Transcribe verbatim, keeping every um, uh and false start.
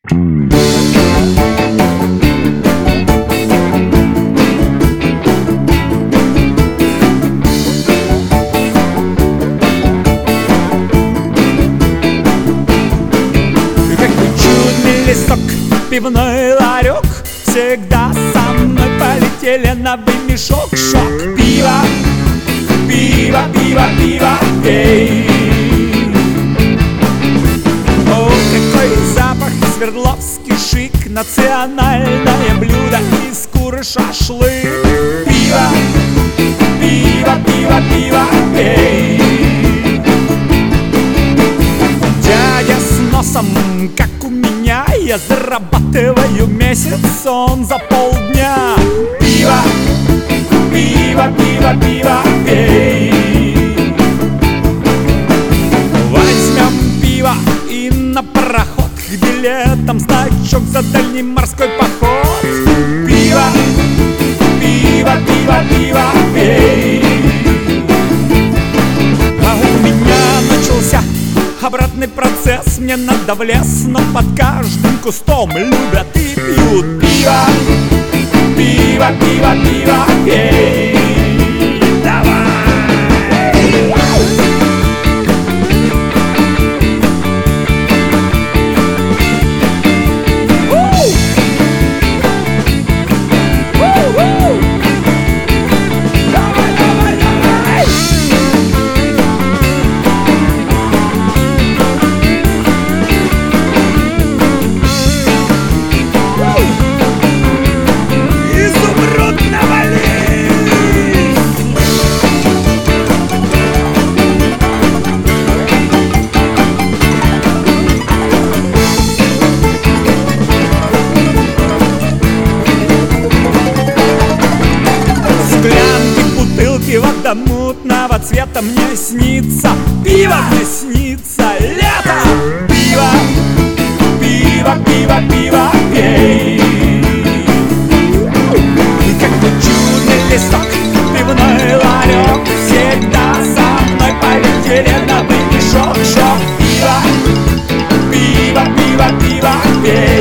Пивной ларек, всегда со мной полетели на вымешок. Шок, пиво, пиво, пиво, пиво, пей. О, какой запах, Свердловский шик, национальное блюдо из куры шашлык. Пиво, пиво, пиво, пиво, пей. Дядя с носом, как у меня, я зарабатываю месяц он за полдня. Пиво, пиво, пиво, пиво, пей. Возьмем пиво и на пароход, где летом значок за дальний морской поход. Пиво, пиво, пиво, пиво, пей. А у меня начался обратный процесс, мне надо в лес, но под каждым кустом любят и пьют. Пиво, пиво, пиво, пиво, пей. Давай! Вода мутного цвета мне снится, пиво мне снится, лето. Пиво, пиво, пиво, пиво, пей. Какой чудный лесок, пивной ларек, всегда со мной полетели на вымешок. Шок, пиво, пиво, пиво, пиво, пей.